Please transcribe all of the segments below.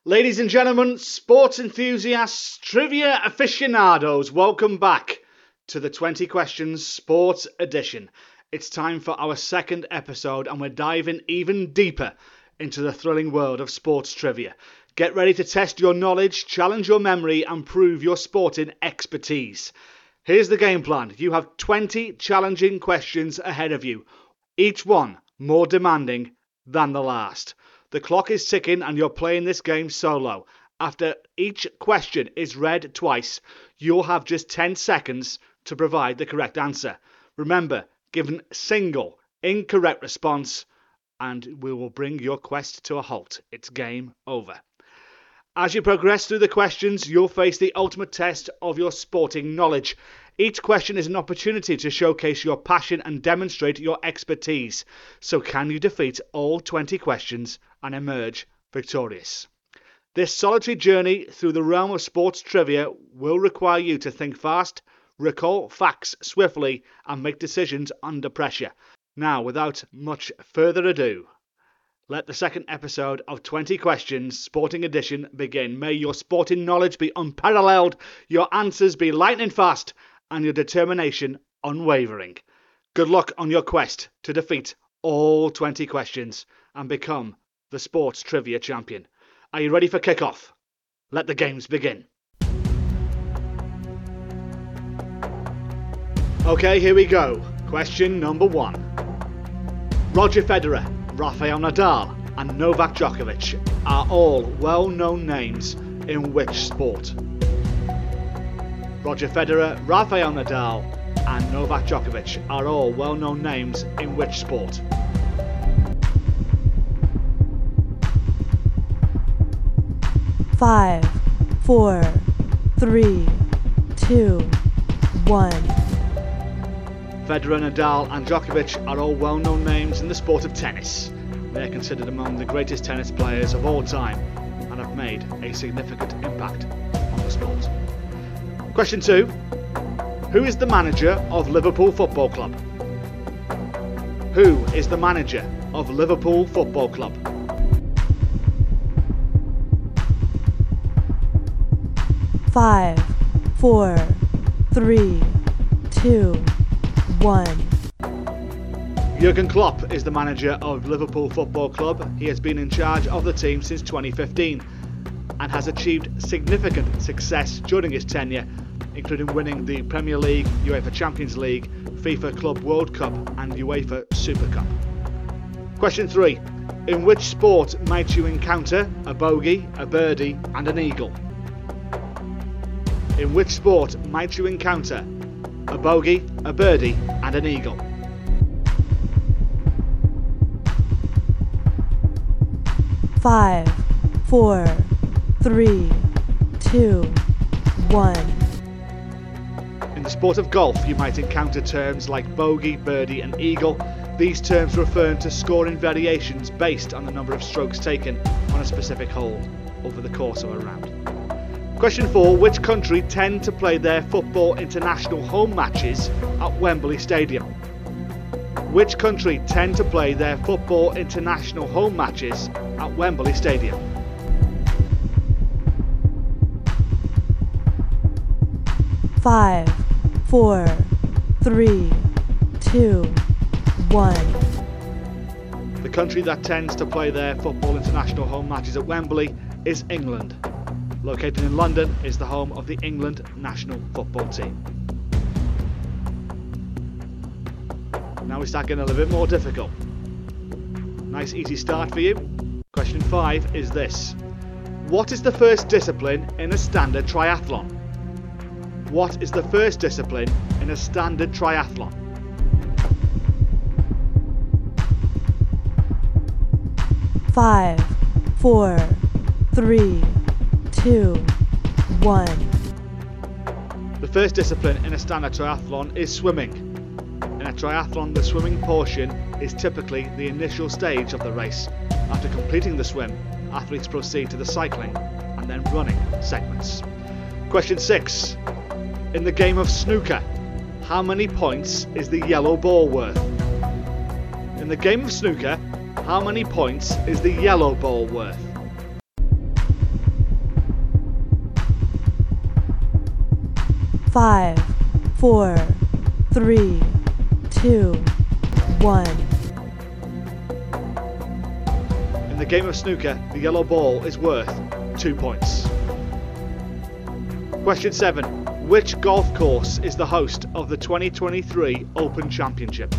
Ladies and gentlemen, sports enthusiasts, trivia aficionados, welcome back to the 20 Questions Sports Edition. It's time for our second episode and we're diving even deeper into the thrilling world of sports trivia. Get ready to test your knowledge, challenge your memory and prove your sporting expertise. Here's the game plan. You have 20 challenging questions ahead of you, each one more demanding than the last. The clock is ticking and you're playing this game solo. After each question is read twice, you'll have just 10 seconds to provide the correct answer. Remember, give a single incorrect response and we will bring your quest to a halt. It's game over. As you progress through the questions, you'll face the ultimate test of your sporting knowledge. Each question is an opportunity to showcase your passion and demonstrate your expertise. So can you defeat all 20 questions and emerge victorious? This solitary journey through the realm of sports trivia will require you to think fast, recall facts swiftly and make decisions under pressure. Now, without much further ado, let the second episode of 20 Questions Sporting Edition begin. May your sporting knowledge be unparalleled, your answers be lightning fast and your determination unwavering. Good luck on your quest to defeat all 20 questions and become the sports trivia champion. Are you ready for kickoff? Let the games begin. Okay, here we go. Question number 1. Roger Federer, Rafael Nadal and Novak Djokovic are all well-known names in which sport? Roger Federer, Rafael Nadal and Novak Djokovic are all well-known names in which sport? Five, 4, 3, 2, 1. Federer, Nadal and Djokovic are all well-known names in the sport of tennis. They are considered among the greatest tennis players of all time and have made a significant impact on the sport. Question 2. Who is the manager of Liverpool Football Club? Who is the manager of Liverpool Football Club? Five, 4, 3, 2, 1. Jurgen Klopp is the manager of Liverpool Football Club. He has been in charge of the team since 2015 and has achieved significant success during his tenure, including winning the Premier League, UEFA Champions League, FIFA Club World Cup and UEFA Super Cup. Question 3. In which sport might you encounter a bogey, a birdie and an eagle? In which sport might you encounter a bogey, a birdie and an eagle? Five, 4, 3, 2, 1. In the sport of golf, you might encounter terms like bogey, birdie and eagle. These terms refer to scoring variations based on the number of strokes taken on a specific hole over the course of a round. Question 4. Which country tend to play their football international home matches at Wembley Stadium? Which country tend to play their football international home matches at Wembley Stadium? Five, 4, 3, 2, 1. The country that tends to play their football international home matches at Wembley is England. Located in London, is the home of the England national football team. Now we start getting a little bit more difficult. Nice easy start for you. Question 5 is this. What is the first discipline in a standard triathlon? What is the first discipline in a standard triathlon? Five, 4, 3, 2, 1. The first discipline in a standard triathlon is swimming. In a triathlon, the swimming portion is typically the initial stage of the race. After completing the swim, athletes proceed to the cycling and then running segments. Question 6. In the game of snooker, how many points is the yellow ball worth? In the game of snooker, how many points is the yellow ball worth? 5, 4, 3, 2, 1. In the game of snooker, the yellow ball is worth 2 points. Question 7. Which golf course is the host of the 2023 Open Championship?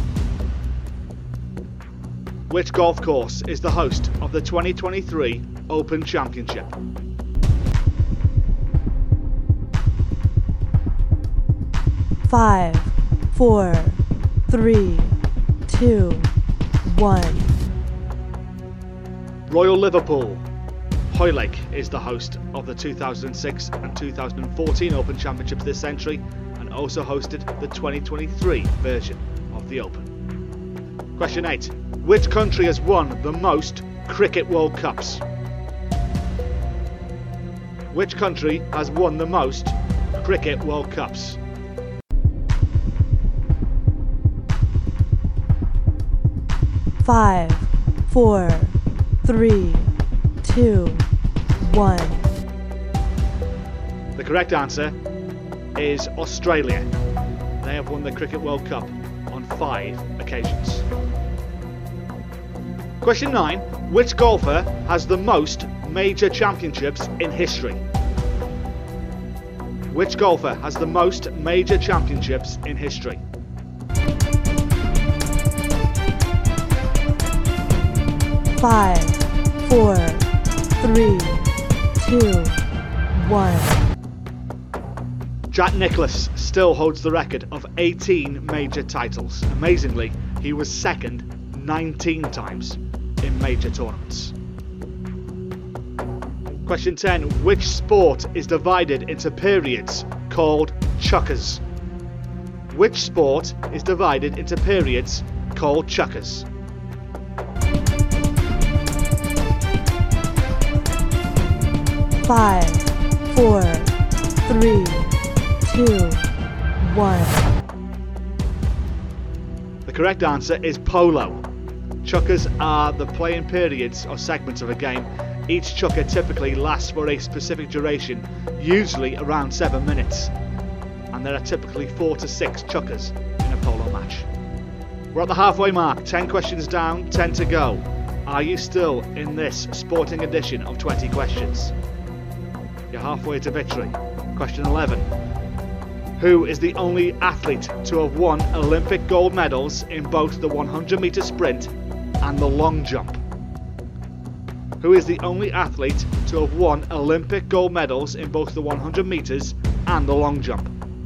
Which golf course is the host of the 2023 Open Championship? Five, 4, 3, 2, 1. Royal Liverpool. Hoylake is the host of the 2006 and 2014 Open Championships this century and also hosted the 2023 version of the Open. Question 8. Which country has won the most Cricket World Cups? Which country has won the most Cricket World Cups? Five, 4, 3, 2, 1. The correct answer is Australia. They have won the Cricket World Cup on 5 occasions. Question 9. Which golfer has the most major championships in history? Which golfer has the most major championships in history? Five, 4, 3, 2, 1. Jack Nicklaus still holds the record of 18 major titles. Amazingly, he was second 19 times in major tournaments. Question 10. Which sport is divided into periods called chukkers? Which sport is divided into periods called chukkers? Five, 4, 3, 2, 1. The correct answer is polo. Chukkers are the playing periods or segments of a game. Each chukker typically lasts for a specific duration, usually around 7 minutes. And there are typically 4 to 6 chukkers in a polo match. We're at the halfway mark, 10 questions down, 10 to go. Are you still in this sporting edition of 20 questions? You're halfway to victory. Question 11. Who is the only athlete to have won Olympic gold medals in both the 100 metre sprint and the long jump? Who is the only athlete to have won Olympic gold medals in both the 100 metres and the long jump?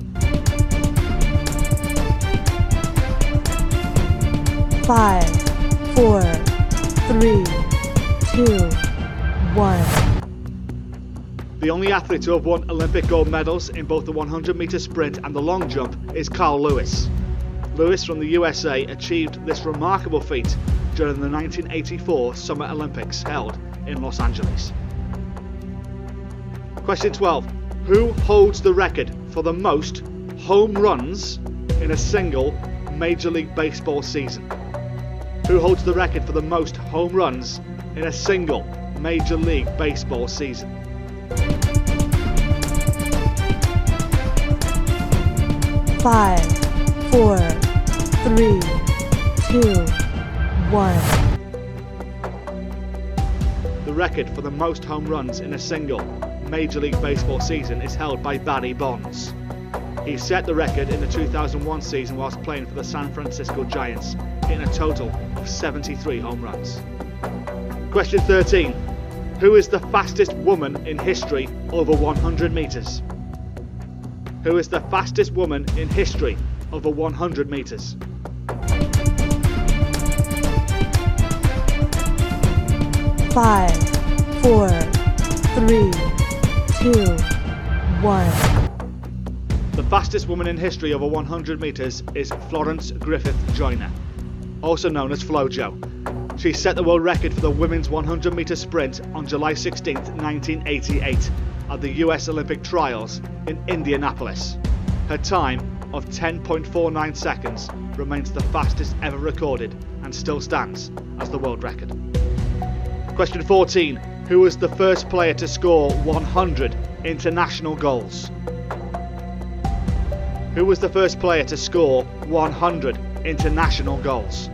Five, 4, 3, 2, 1. The only athlete to have won Olympic gold medals in both the 100 metre sprint and the long jump is Carl Lewis. Lewis from the USA achieved this remarkable feat during the 1984 Summer Olympics held in Los Angeles. Question 12. Who holds the record for the most home runs in a single Major League Baseball season? Who holds the record for the most home runs in a single Major League Baseball season? Five, 4, 3, 2, 1. The record for the most home runs in a single Major League Baseball season is held by Barry Bonds. He set the record in the 2001 season whilst playing for the San Francisco Giants, hitting a total of 73 home runs. Question 13. Who is the fastest woman in history over 100 metres? Who is the fastest woman in history over 100 metres? Five, 4, 3, 2, 1. The fastest woman in history over 100 metres is Florence Griffith Joyner, also known as FloJo. She set the world record for the women's 100 metre sprint on July 16, 1988 at the US Olympic Trials in Indianapolis. Her time of 10.49 seconds remains the fastest ever recorded and still stands as the world record. Question 14. Who was the first player to score 100 international goals? Who was the first player to score 100 international goals?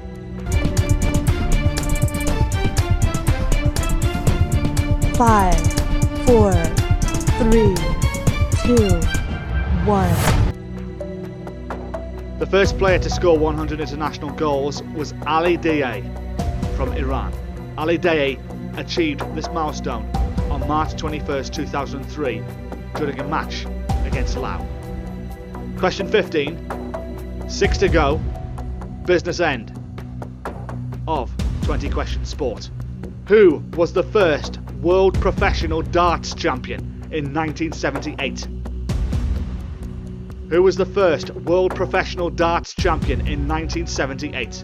Five, 4, 3, 2, 1. The first player to score 100 international goals was Ali Daei from Iran. Ali Daei achieved this milestone on March 21st, 2003 during a match against Laos. Question 15, 6 to go, business end of 20 Questions Sport. Who was the first world professional darts champion in 1978? Who was the first world professional darts champion in 1978?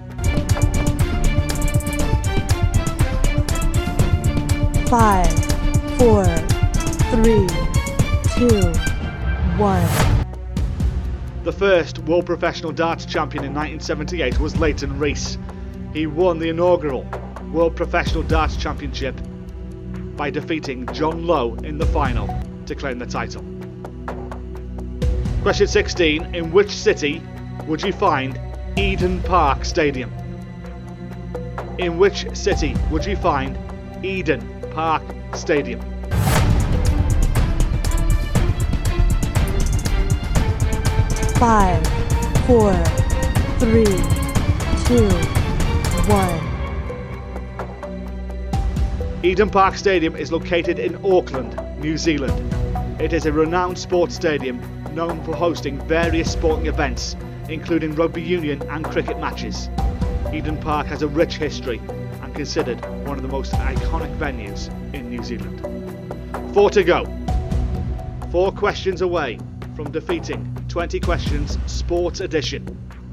Five, 4, 3, 2, 1. The first world professional darts champion in 1978 was Leighton Rees. He won the inaugural World Professional Darts Championship by defeating John Lowe in the final to claim the title. Question 16. In which city would you find Eden Park Stadium? In which city would you find Eden Park Stadium? Five, 4, 3, 2, 1. Eden Park Stadium is located in Auckland, New Zealand. It is a renowned sports stadium known for hosting various sporting events, including rugby union and cricket matches. Eden Park has a rich history and considered one of the most iconic venues in New Zealand. 4 to go. 4 questions away from defeating 20 Questions Sports Edition.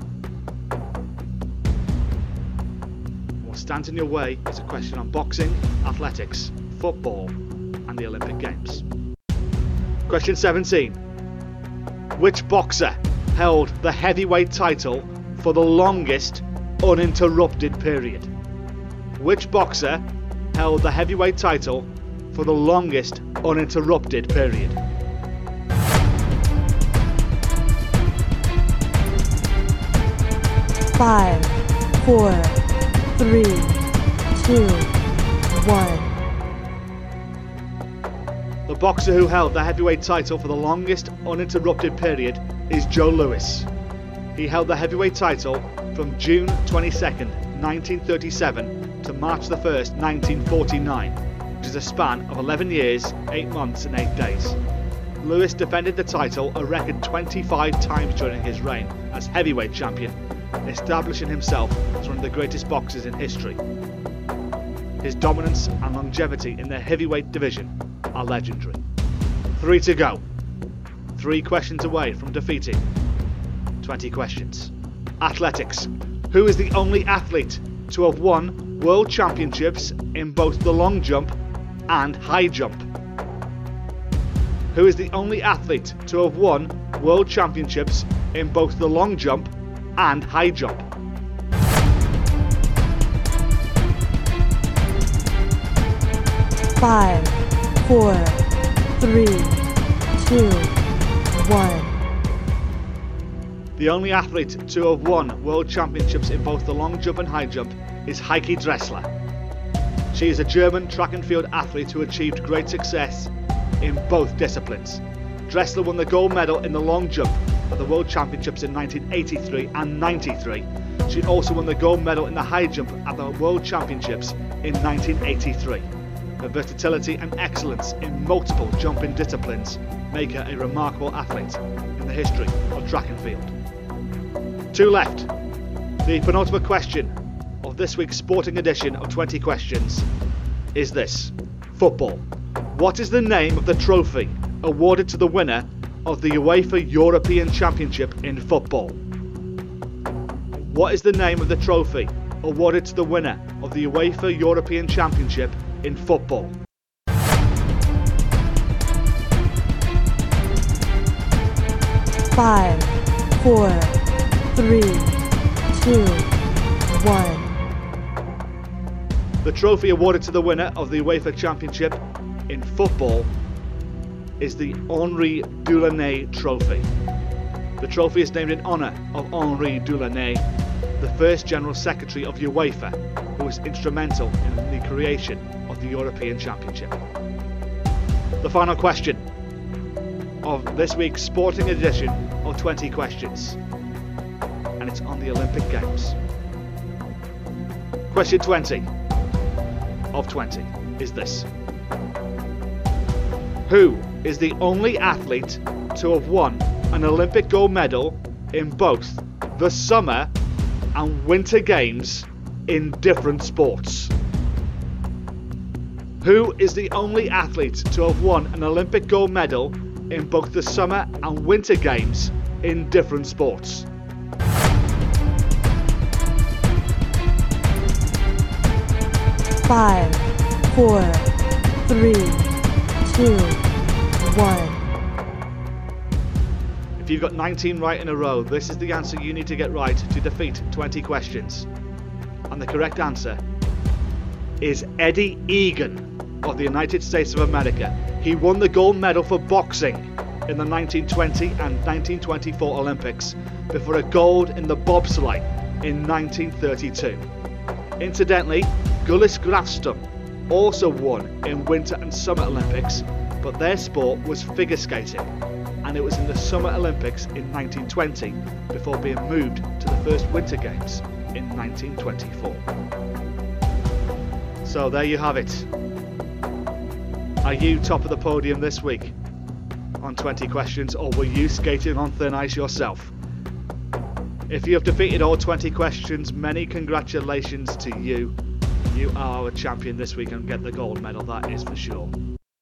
What stands in your way is a question on boxing, athletics, football and the Olympic Games. Question 17. Which boxer held the heavyweight title for the longest uninterrupted period? Which boxer held the heavyweight title for the longest uninterrupted period? Five, 4, 3, 2, 1. The boxer who held the heavyweight title for the longest uninterrupted period is Joe Louis. He held the heavyweight title from June 22nd, 1937 to March 1st, 1949, which is a span of 11 years, 8 months and 8 days. Louis defended the title a record 25 times during his reign as heavyweight champion, establishing himself as one of the greatest boxers in history. His dominance and longevity in the heavyweight division are legendary. 3 to go. 3 questions away from defeating 20 questions. Athletics. Who is the only athlete to have won world championships in both the long jump and high jump? Who is the only athlete to have won world championships in both the long jump and high jump? Five, 4, 3, 2, 1. The only athlete to have won world championships in both the long jump and high jump is Heike Dressler. She is a German track and field athlete who achieved great success in both disciplines. Dressler won the gold medal in the long jump at the World Championships in 1983 and 93. She also won the gold medal in the high jump at the World Championships in 1983. Her versatility and excellence in multiple jumping disciplines make her a remarkable athlete in the history of track and field. 2 left. The penultimate question of this week's sporting edition of 20 Questions is this. Football. What is the name of the trophy awarded to the winner of the UEFA European Championship in football? What is the name of the trophy awarded to the winner of the UEFA European Championship in football? Five, 4, 3, 2, 1. The trophy awarded to the winner of the UEFA Championship in football is the Henri Deulonnay Trophy. The trophy is named in honour of Henri Delaunay, the first General Secretary of UEFA, who was instrumental in the creation of the European Championship. The final question of this week's sporting edition of 20 Questions, and it's on the Olympic Games. Question 20 of 20 is this. Who is the only athlete to have won an Olympic gold medal in both the Summer and Winter Games in different sports? Who is the only athlete to have won an Olympic gold medal in both the Summer and Winter Games in different sports? Five, 4, 3, 2, 1. If you've got 19 right in a row, this is the answer you need to get right to defeat 20 questions. And the correct answer is Eddie Egan of the United States of America. He won the gold medal for boxing in the 1920 and 1924 Olympics before a gold in the bobsleigh in 1932. Incidentally, Gullis Grafstrom also won in Winter and Summer Olympics, but their sport was figure skating, and it was in the Summer Olympics in 1920 before being moved to the first Winter Games in 1924. So there you have it. Are you top of the podium this week on 20 questions, or were you skating on thin ice yourself? If you have defeated all 20 questions, many congratulations to you. You are our champion this week and get the gold medal, that is for sure.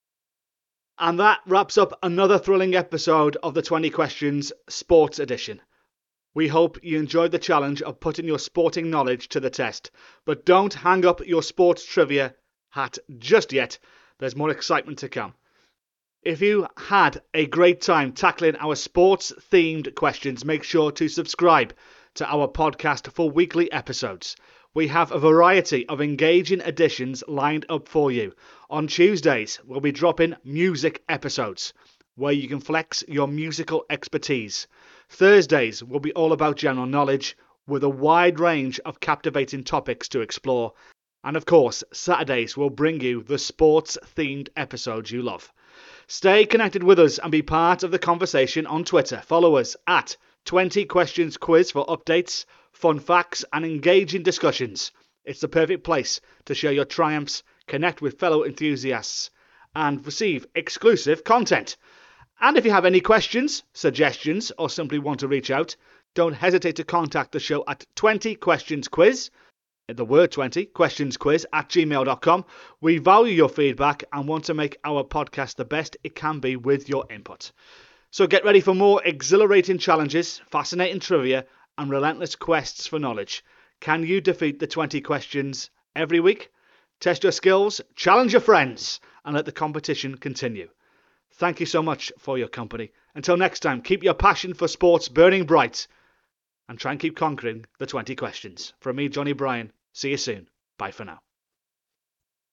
And that wraps up another thrilling episode of the 20 Questions Sports Edition. We hope you enjoyed the challenge of putting your sporting knowledge to the test. But don't hang up your sports trivia hat just yet. There's more excitement to come. If you had a great time tackling our sports-themed questions, make sure to subscribe to our podcast for weekly episodes. We have a variety of engaging editions lined up for you. On Tuesdays, we'll be dropping music episodes, where you can flex your musical expertise. Thursdays will be all about general knowledge, with a wide range of captivating topics to explore. And of course, Saturdays will bring you the sports-themed episodes you love. Stay connected with us and be part of the conversation on Twitter. Follow us at 20 Questions Quiz for updates, fun facts and engaging discussions. It's the perfect place to share your triumphs, connect with fellow enthusiasts and receive exclusive content. And if you have any questions, suggestions or simply want to reach out, don't hesitate to contact the show at 20 Questions Quiz, the word 20, questionsquiz at gmail.com. We value your feedback and want to make our podcast the best it can be with your input. So get ready for more exhilarating challenges, fascinating trivia and relentless quests for knowledge. Can you defeat the 20 questions every week? Test your skills, challenge your friends and let the competition continue. Thank you so much for your company. Until next time, keep your passion for sports burning bright and try and keep conquering the 20 questions. From me, Johnny Bryan, see you soon. Bye for now.